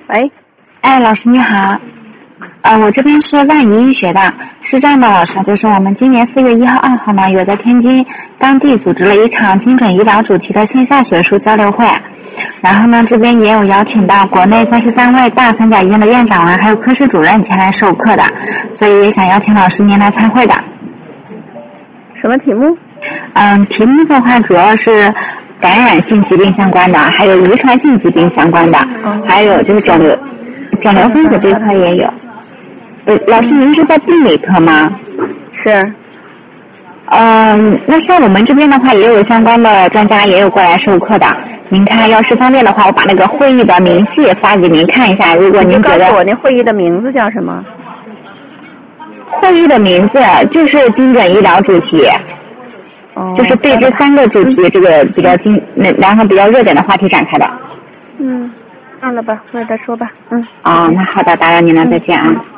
喂， 哎，老师你好，我这边是万宜医学的，是这样的，老师，就是我们今年4月1号、2号呢，有在天津当地组织了一场精准医疗主题的线下学术交流会，然后呢，这边也有邀请到国内33位大三甲医院的院长啊，还有科室主任前来授课的，所以也想邀请老师您来参会的。 什么题目？ 题目的话主要是感染性疾病相关的，还有遗传性疾病相关的，还有就是肿瘤分子这一块也有。老师您是在病理科吗？ 是。 那像我们这边的话也有相关的专家也有过来授课的，您看要是方便的话，我把那个会议的明细发给您看一下，如果您觉得。 告诉我那会议的名字叫什么？ 会议的名字就是精准医疗主题。就是对这3个主题这个比较然后比较热点的话题展开的。 算了吧，或者再说吧。 那好的，打扰您了，再见啊。